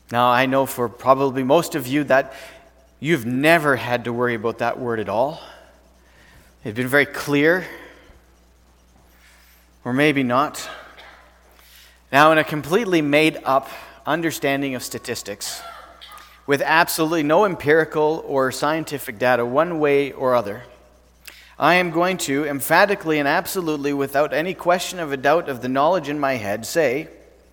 Now, I know for probably most of you that you've never had to worry about that word at all. It's been very clear, or maybe not. Now, in a completely made-up understanding of statistics, with absolutely no empirical or scientific data one way or other, I am going to emphatically and absolutely, without any question of a doubt of the knowledge in my head, say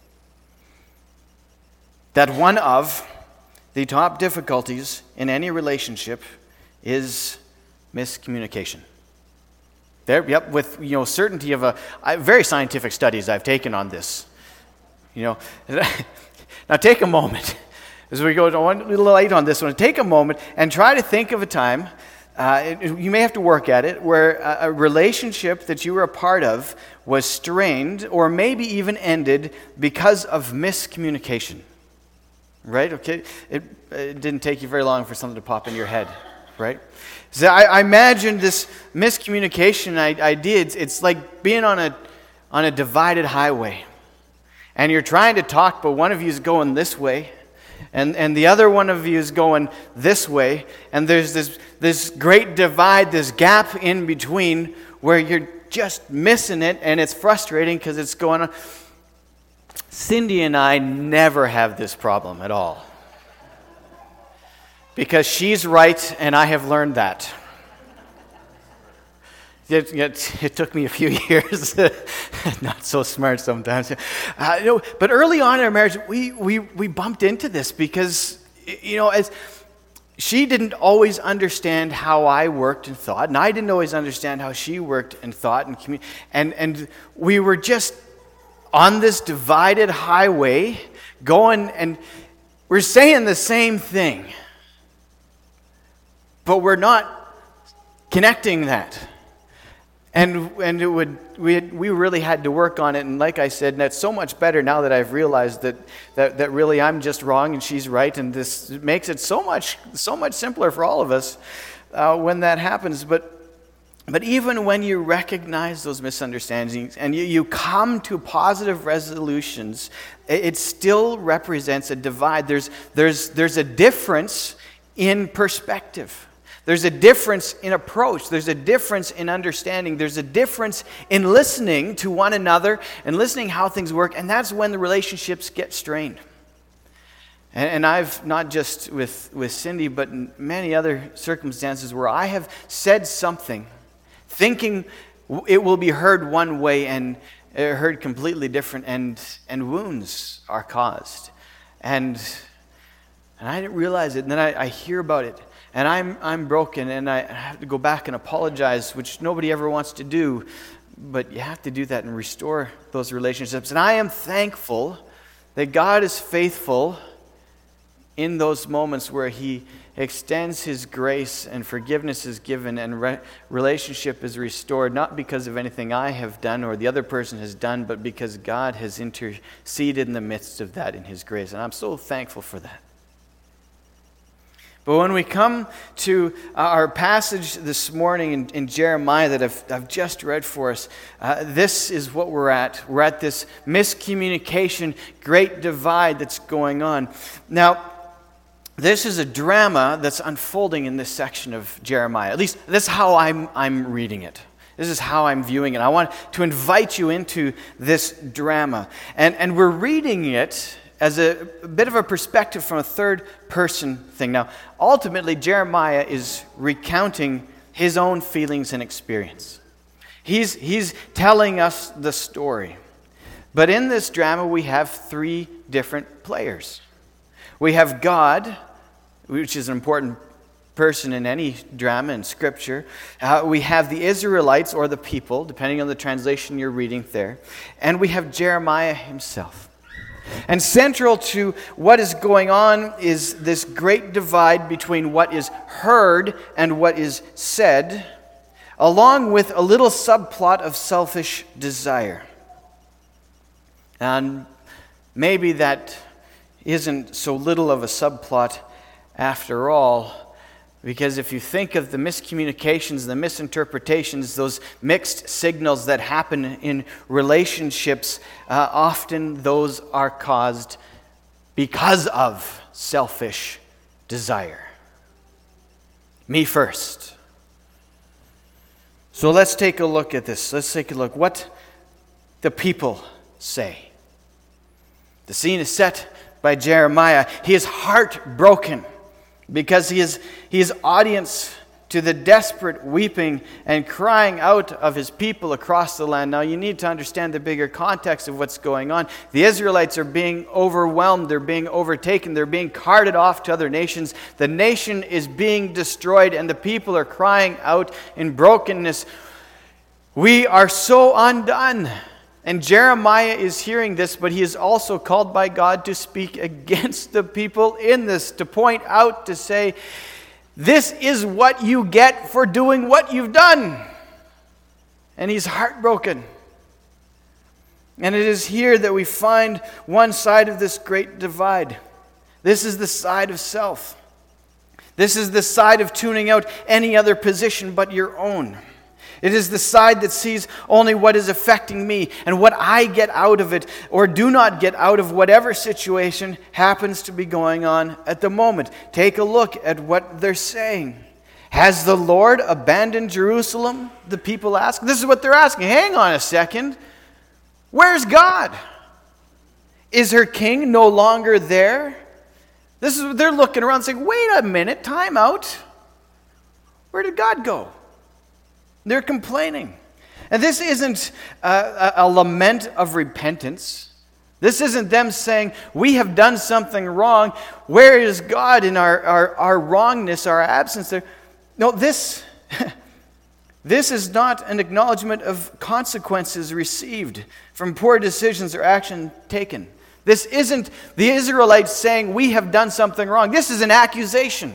that one of the top difficulties in any relationship is miscommunication. With certainty of very scientific studies I've taken on this. Now take a moment as we go to one little light on this one. Take a moment and try to think of a time. You may have to work at it, where a relationship that you were a part of was strained or maybe even ended because of miscommunication. Right? Okay. It didn't take you very long for something to pop in your head, right? So I imagine this miscommunication idea. It's like being on a divided highway, and you're trying to talk, but one of you is going this way, and the other one of you is going this way, and there's this great divide, this gap in between where you're just missing it, and it's frustrating because it's going on. Cindy and I never have this problem at all, because she's right and I have learned that. It took me a few years, not so smart sometimes. But early on in our marriage, we bumped into this because, as she didn't always understand how I worked and thought, and I didn't always understand how she worked and thought, and we were just on this divided highway going, and we're saying the same thing, but we're not connecting that. And we really had to work on it, and like I said, that's so much better now that I've realized that really I'm just wrong and she's right, and this makes it so much simpler for all of us when that happens. But even when you recognize those misunderstandings and you come to positive resolutions, it still represents a divide. There's a difference in perspective. There's a difference in approach. There's a difference in understanding. There's a difference in listening to one another and listening how things work, and that's when the relationships get strained. And I've, not just with Cindy, but in many other circumstances where I have said something thinking it will be heard one way and heard completely different, and wounds are caused. And I didn't realize it, and then I hear about it, and I'm broken, and I have to go back and apologize, which nobody ever wants to do, but you have to do that and restore those relationships. And I am thankful that God is faithful in those moments where He extends His grace and forgiveness is given and relationship is restored, not because of anything I have done or the other person has done, but because God has interceded in the midst of that in His grace. And I'm so thankful for that. But when we come to our passage this morning in Jeremiah that I've just read for us, this is what we're at. We're at this miscommunication, great divide that's going on. Now, this is a drama that's unfolding in this section of Jeremiah. At least that's how I'm reading it. This is how I'm viewing it. I want to invite you into this drama. And we're reading it as a bit of a perspective from a third-person thing. Now, ultimately, Jeremiah is recounting his own feelings and experience. He's telling us the story. But in this drama, we have three different players. We have God, which is an important person in any drama in Scripture. We have the Israelites, or the people, depending on the translation you're reading there. And we have Jeremiah himself. And central to what is going on is this great divide between what is heard and what is said, along with a little subplot of selfish desire. And maybe that isn't so little of a subplot after all, because if you think of the miscommunications, the misinterpretations, those mixed signals that happen in relationships, often those are caused because of selfish desire. Me first. So let's take a look at this. Let's take a look what the people say. The scene is set by Jeremiah. He is heartbroken because he is audience to the desperate weeping and crying out of his people across the land. Now you need to understand the bigger context of what's going on. The Israelites are being overwhelmed. They're being overtaken. They're being carted off to other nations. The nation is being destroyed and the people are crying out in brokenness. We are so undone. And Jeremiah is hearing this, but he is also called by God to speak against the people in this, to point out, to say, this is what you get for doing what you've done. And he's heartbroken. And it is here that we find one side of this great divide. This is the side of self. This is the side of tuning out any other position but your own. It is the side that sees only what is affecting me and what I get out of it or do not get out of whatever situation happens to be going on at the moment. Take a look at what they're saying. Has the Lord abandoned Jerusalem? The people ask. This is what they're asking. Hang on a second. Where's God? Is her king no longer there? They're looking around saying, wait a minute, time out. Where did God go? They're complaining. And this isn't a lament of repentance. This isn't them saying, we have done something wrong. Where is God in our wrongness, our absence there? No, this is not an acknowledgement of consequences received from poor decisions or action taken. This isn't the Israelites saying, we have done something wrong. This is an accusation.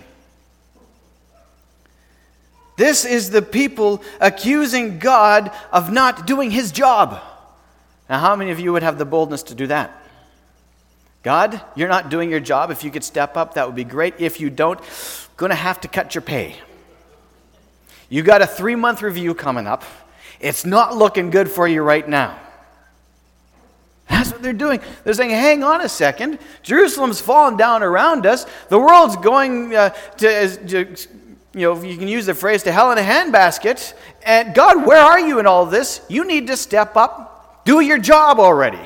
This is the people accusing God of not doing his job. Now, how many of you would have the boldness to do that? God, you're not doing your job. If you could step up, that would be great. If you don't, going to have to cut your pay. You got a 3-month review coming up. It's not looking good for you right now. That's what they're doing. They're saying, hang on a second. Jerusalem's fallen down around us. The world's going you can use the phrase, to hell in a handbasket. And God, where are you in all this? You need to step up. Do your job already.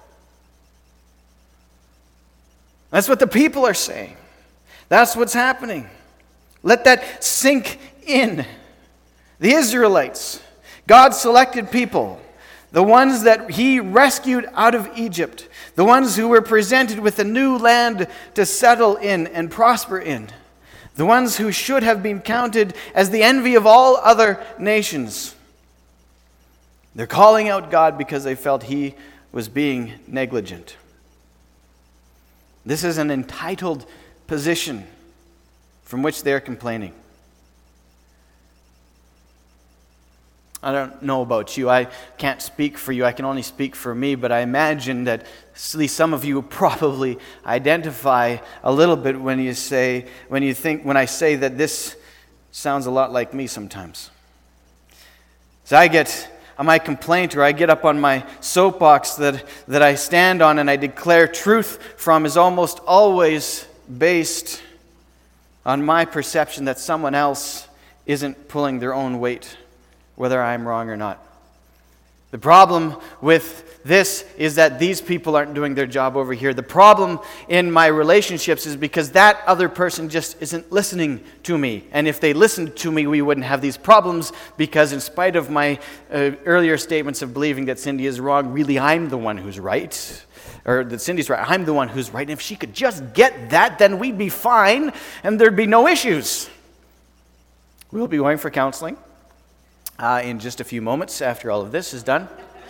That's what the people are saying. That's what's happening. Let that sink in. The Israelites, God's selected people, the ones that he rescued out of Egypt, the ones who were presented with a new land to settle in and prosper in, the ones who should have been counted as the envy of all other nations. They're calling out God because they felt he was being negligent. This is an entitled position from which they're complaining. I don't know about you. I can't speak for you. I can only speak for me. But I imagine that at least some of you probably identify a little bit when I say that this sounds a lot like me sometimes. So I get on my complaint, or I get up on my soapbox that I stand on and I declare truth from, is almost always based on my perception that someone else isn't pulling their own weight, whether I'm wrong or not. The problem with this is that these people aren't doing their job over here. The problem in my relationships is because that other person just isn't listening to me. And if they listened to me, we wouldn't have these problems, because in spite of my earlier statements of believing that Cindy is wrong, really I'm the one who's right. Or that Cindy's right, I'm the one who's right. And if she could just get that, then we'd be fine and there'd be no issues. We'll be going for counseling in just a few moments after all of this is done.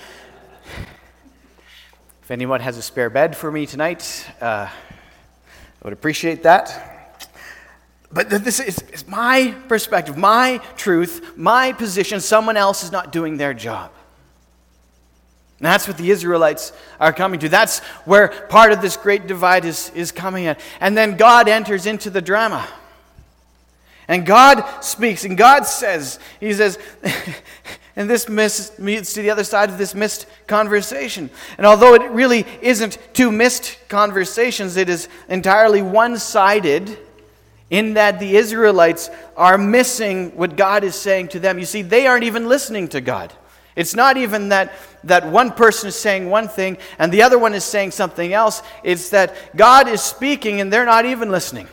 If anyone has a spare bed for me tonight, I would appreciate that. But this is my perspective, my truth, my position. Someone else is not doing their job. And that's what the Israelites are coming to. That's where part of this great divide is coming at. And then God enters into the drama. And God speaks, and God says, He says, And this leads to the other side of this missed conversation. And although it really isn't two missed conversations, it is entirely one-sided in that the Israelites are missing what God is saying to them. You see, they aren't even listening to God. It's not even that one person is saying one thing and the other one is saying something else. It's that God is speaking and they're not even listening.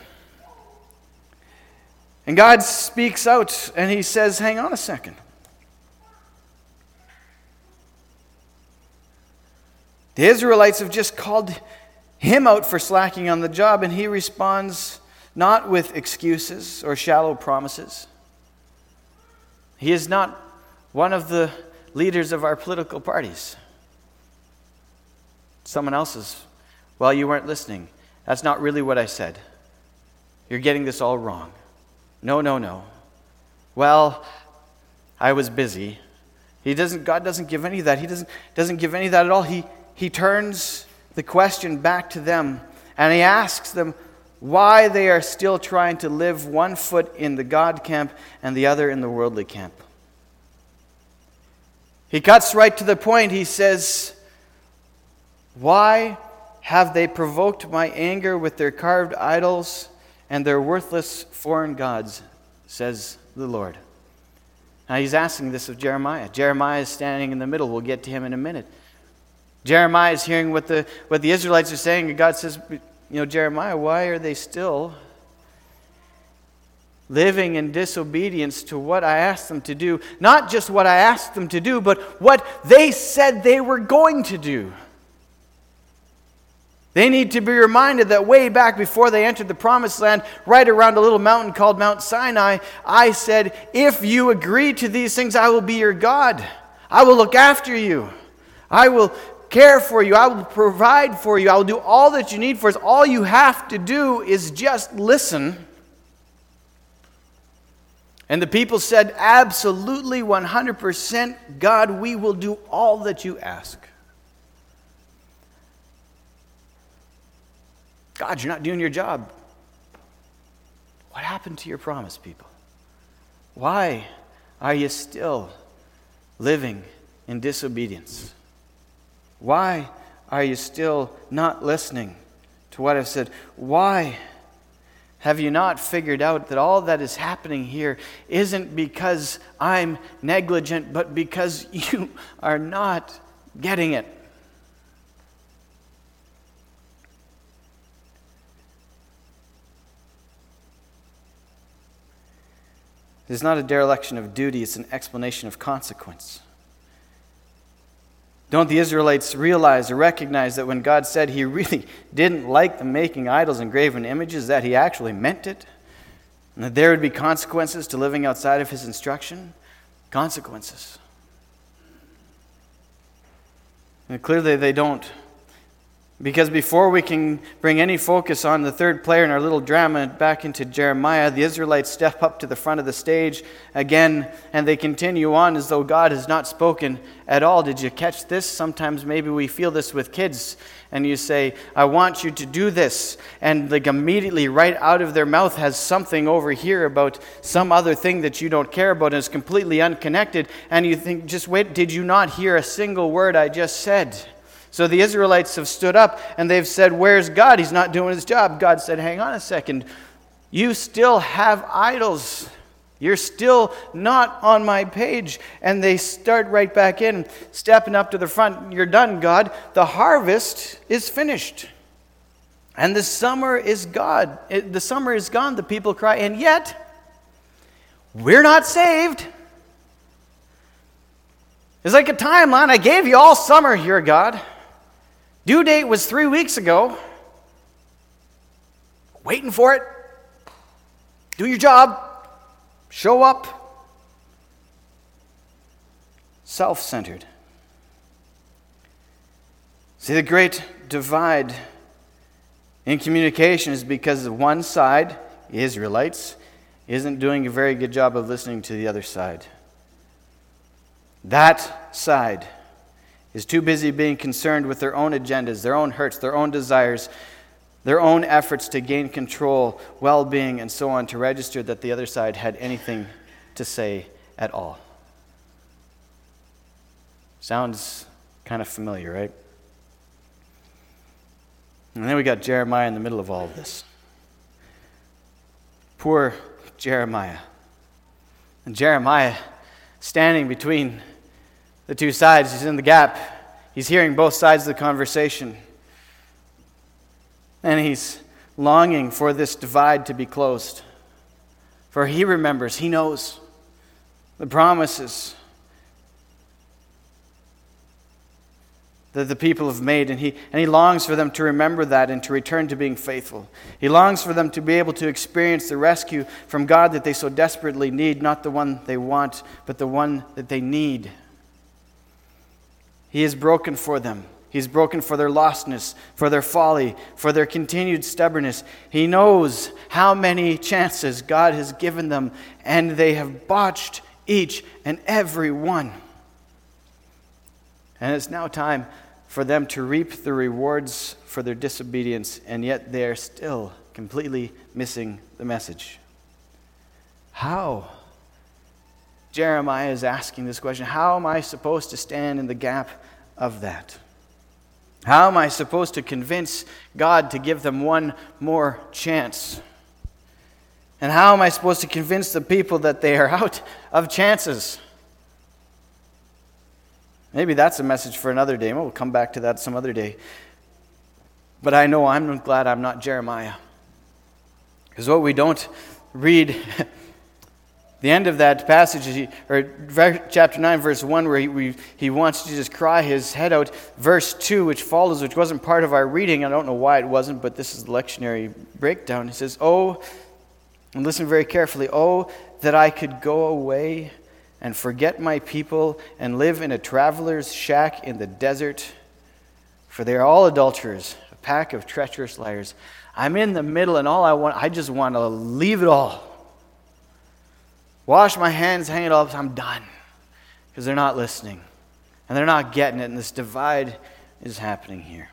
And God speaks out and he says, hang on a second. The Israelites have just called him out for slacking on the job, and he responds not with excuses or shallow promises. He is not one of the leaders of our political parties. Someone else's. Well, you weren't listening. That's not really what I said. You're getting this all wrong. No. Well, I was busy. God doesn't give any of that. He doesn't give any of that at all. He turns the question back to them, and he asks them why they are still trying to live one foot in the God camp and the other in the worldly camp. He cuts right to the point. He says, why have they provoked my anger with their carved idols and their worthless foreign gods, says the Lord. Now he's asking this of Jeremiah. Jeremiah is standing in the middle. We'll get to him in a minute. Jeremiah is hearing what the Israelites are saying, and God says, Jeremiah, why are they still living in disobedience to what I asked them to do? Not just what I asked them to do, but what they said they were going to do. They need to be reminded that way back before they entered the promised land, right around a little mountain called Mount Sinai, I said, if you agree to these things, I will be your God. I will look after you. I will care for you. I will provide for you. I will do all that you need for us. All you have to do is just listen. And the people said, absolutely, 100%, God, we will do all that you ask. God, you're not doing your job. What happened to your promise, people? Why are you still living in disobedience? Why are you still not listening to what I've said? Why have you not figured out that all that is happening here isn't because I'm negligent, but because you are not getting it? It's not a dereliction of duty, it's an explanation of consequence. Don't the Israelites realize or recognize that when God said he really didn't like them making idols and graven images, that he actually meant it? And that there would be consequences to living outside of his instruction? Consequences. And clearly they don't. Because before we can bring any focus on the third player in our little drama back into Jeremiah, the Israelites step up to the front of the stage again, and they continue on as though God has not spoken at all. Did you catch this? Sometimes maybe we feel this with kids, and you say, I want you to do this, and like immediately right out of their mouth has something over here about some other thing that you don't care about and is completely unconnected, and you think, just wait, did you not hear a single word I just said? So the Israelites have stood up and they've said, where's God? He's not doing his job. God said, hang on a second. You still have idols. You're still not on my page. And they start right back in, stepping up to the front. You're done, God. The harvest is finished. And the summer is gone. The summer is gone, the people cry. And yet, we're not saved. It's like a timeline. I gave you all summer here, God. Due date was 3 weeks ago. Waiting for it. Do your job. Show up. Self-centered. See, the great divide in communication is because one side, the Israelites, isn't doing a very good job of listening to the other side. That side is too busy being concerned with their own agendas, their own hurts, their own desires, their own efforts to gain control, well-being, and so on, to register that the other side had anything to say at all. Sounds kind of familiar, right? And then we got Jeremiah in the middle of all of this. Poor Jeremiah. And Jeremiah, standing between the two sides, he's in the gap. He's hearing both sides of the conversation. And he's longing for this divide to be closed. For he remembers, he knows the promises that the people have made, and he longs for them to remember that and to return to being faithful. He longs for them to be able to experience the rescue from God that they so desperately need, not the one they want, but the one that they need. He is broken for them. He's broken for their lostness, for their folly, for their continued stubbornness. He knows how many chances God has given them, and they have botched each and every one. And it's now time for them to reap the rewards for their disobedience, and yet they are still completely missing the message. How? Jeremiah is asking this question. How am I supposed to stand in the gap of that? How am I supposed to convince God to give them one more chance? And how am I supposed to convince the people that they are out of chances? Maybe that's a message for another day. We'll come back to that some other day. But I know I'm glad I'm not Jeremiah. Because what we don't read, the end of that passage, or chapter 9, verse 1, where he wants to just cry his head out. Verse 2, which follows, which wasn't part of our reading. I don't know why it wasn't, but this is the lectionary breakdown. He says, "Oh," and listen very carefully, "Oh, that I could go away and forget my people and live in a traveler's shack in the desert, for they are all adulterers, a pack of treacherous liars." I'm in the middle, and I just want to leave it all. Wash my hands, hang it all up, I'm done. Because they're not listening. And they're not getting it, and this divide is happening here.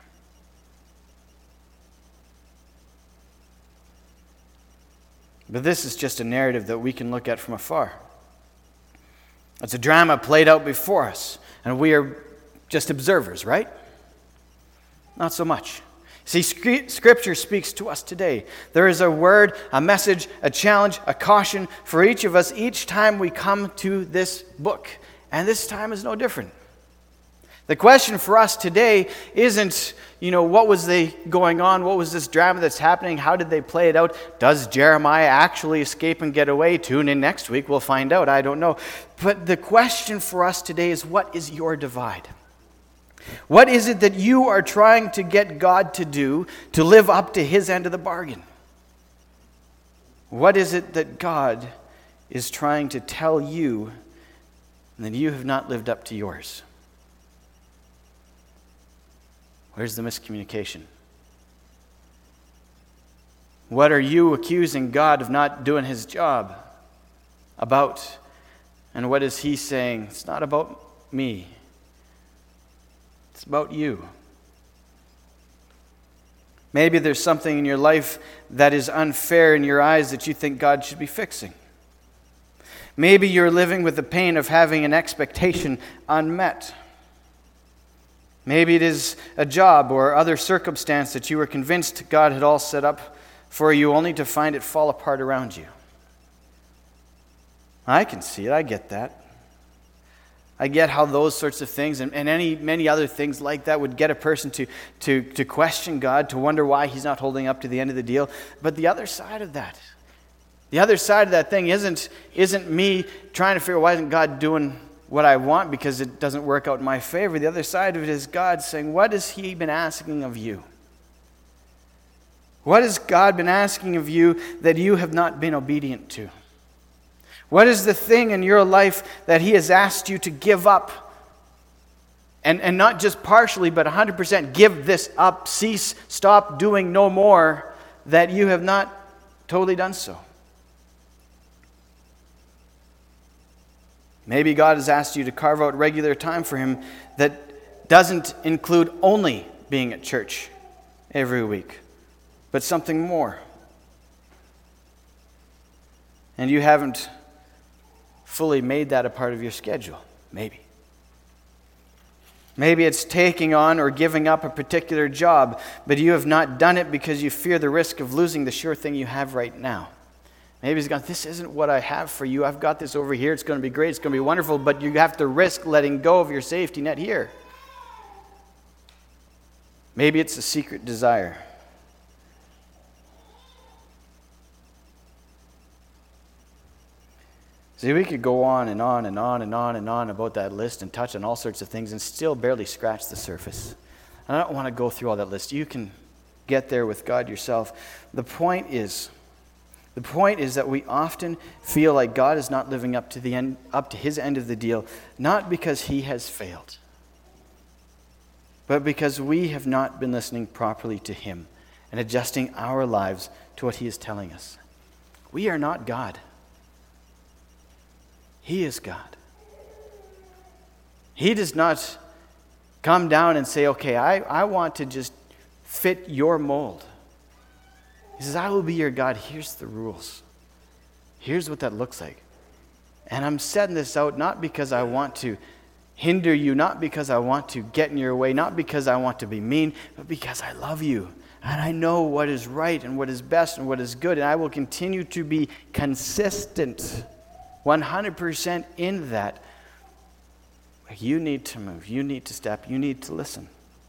But this is just a narrative that we can look at from afar. It's a drama played out before us, and we are just observers, right? Not so much. See, Scripture speaks to us today. There is a word, a message, a challenge, a caution for each of us each time we come to this book. And this time is no different. The question for us today isn't, what was going on? What was this drama that's happening? How did they play it out? Does Jeremiah actually escape and get away? Tune in next week. We'll find out. I don't know. But the question for us today is, what is your divide? What is it that you are trying to get God to do to live up to his end of the bargain? What is it that God is trying to tell you and that you have not lived up to yours? Where's the miscommunication? What are you accusing God of not doing his job about? And what is he saying? It's not about me. It's about you. Maybe there's something in your life that is unfair in your eyes that you think God should be fixing. Maybe you're living with the pain of having an expectation unmet. Maybe it is a job or other circumstance that you were convinced God had all set up for you, only to find it fall apart around you. I can see it. I get that. I get how those sorts of things and many other things like that would get a person to question God, to wonder why he's not holding up to the end of the deal. But the other side of that, thing isn't me trying to figure out why isn't God doing what I want because it doesn't work out in my favor. The other side of it is God saying, what has he been asking of you? What has God been asking of you that you have not been obedient to? What is the thing in your life that he has asked you to give up? And not just partially, but 100% give this up, cease, stop doing no more, that you have not totally done so. Maybe God has asked you to carve out regular time for him that doesn't include only being at church every week, but something more. And you haven't fully made that a part of your schedule, maybe. Maybe it's taking on or giving up a particular job, but you have not done it because you fear the risk of losing the sure thing you have right now. Maybe he's gone, this isn't what I have for you. I've got this over here. It's going to be great. It's going to be wonderful, but you have to risk letting go of your safety net here. Maybe it's a secret desire. See, we could go on and on and on and on and on about that list and touch on all sorts of things and still barely scratch the surface. And I don't want to go through all that list. You can get there with God yourself. The point is that we often feel like God is not living up to his end of the deal, not because he has failed, but because we have not been listening properly to him and adjusting our lives to what he is telling us. We are not God. He is God. He does not come down and say, okay, I want to just fit your mold. He says, I will be your God. Here's the rules. Here's what that looks like. And I'm setting this out not because I want to hinder you, not because I want to get in your way, not because I want to be mean, but because I love you. And I know what is right and what is best and what is good. And I will continue to be consistent 100% in that. You need to move. You need to step. You need to listen.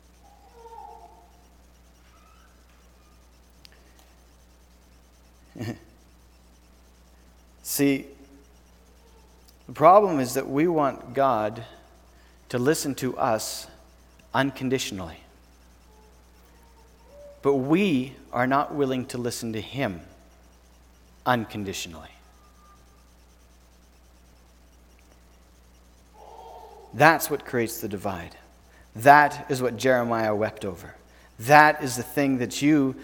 See, the problem is that we want God to listen to us unconditionally. But we are not willing to listen to him unconditionally. That's what creates the divide. That is what Jeremiah wept over. That is the thing that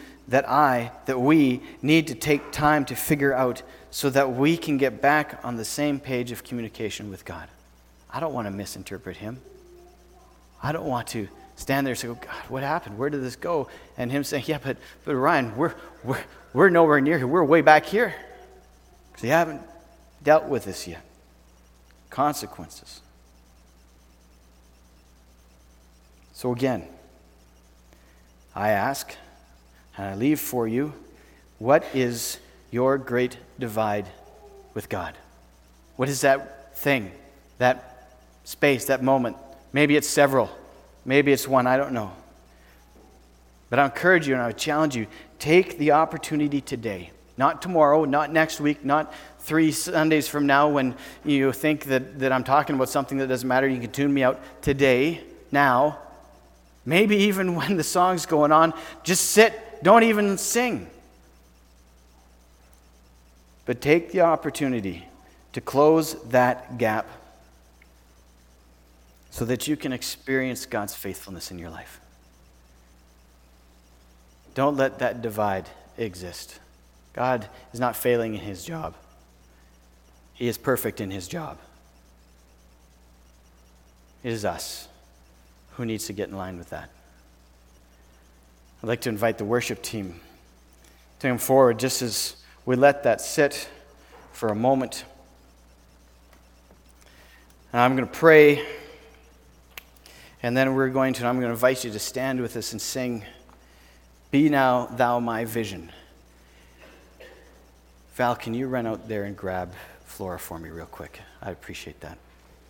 we need to take time to figure out so that we can get back on the same page of communication with God. I don't want to misinterpret him. I don't want to stand there and say, oh God, what happened? Where did this go? And him saying, yeah, but Ryan, we're nowhere near here. We're way back here. Because you haven't dealt with this yet. Consequences. So again, I ask, and I leave for you, what is your great divide with God? What is that thing, that space, that moment? Maybe it's several. Maybe it's one. I don't know. But I encourage you and I would challenge you, take the opportunity today. Not tomorrow, not next week, not 3 Sundays from now when you think that I'm talking about something that doesn't matter. You can tune me out today, now. Maybe even when the song's going on, just sit, don't even sing. But take the opportunity to close that gap so that you can experience God's faithfulness in your life. Don't let that divide exist. God is not failing in his job. He is perfect in his job. It is us who needs to get in line with that. I'd like to invite the worship team to come forward just as we let that sit for a moment. And I'm going to pray, and then I'm going to invite you to stand with us and sing, Be Now Thou My Vision. Val, can you run out there and grab Flora for me real quick? I'd appreciate that.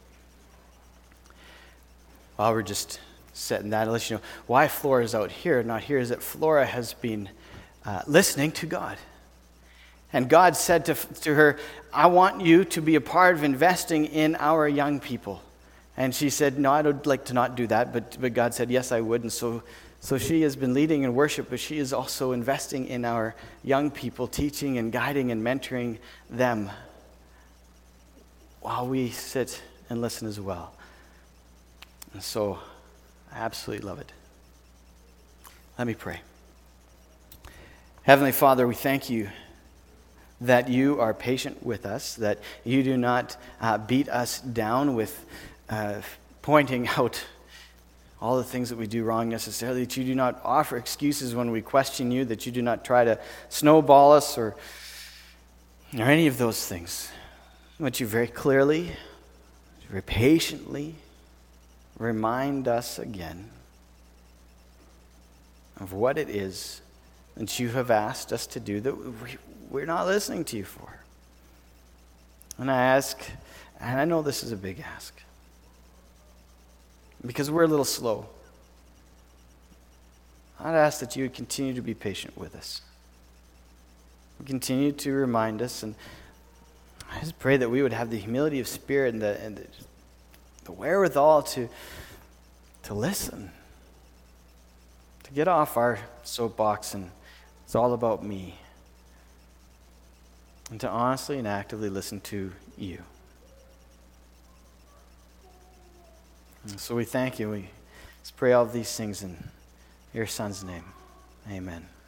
While we're just setting that, I'll let you know why Flora is out here, not here, is that Flora has been listening to God. And God said to her, I want you to be a part of investing in our young people. And she said, no, I would like to not do that. But God said, yes, I would. And so she has been leading in worship, but she is also investing in our young people, teaching and guiding and mentoring them while we sit and listen as well. And so I absolutely love it. Let me pray. Heavenly Father, we thank you that you are patient with us, that you do not beat us down with pointing out all the things that we do wrong necessarily, that you do not offer excuses when we question you, that you do not try to snowball us or any of those things. But you very clearly, very patiently remind us again of what it is that you have asked us to do that we're not listening to you for. And I ask, and I know this is a big ask, because we're a little slow. I'd ask that you would continue to be patient with us. Continue to remind us, and I just pray that we would have the humility of spirit and the wherewithal to listen, to get off our soapbox and it's all about me, and to honestly and actively listen to you. And so we thank you. We just pray all of these things in your Son's name. Amen.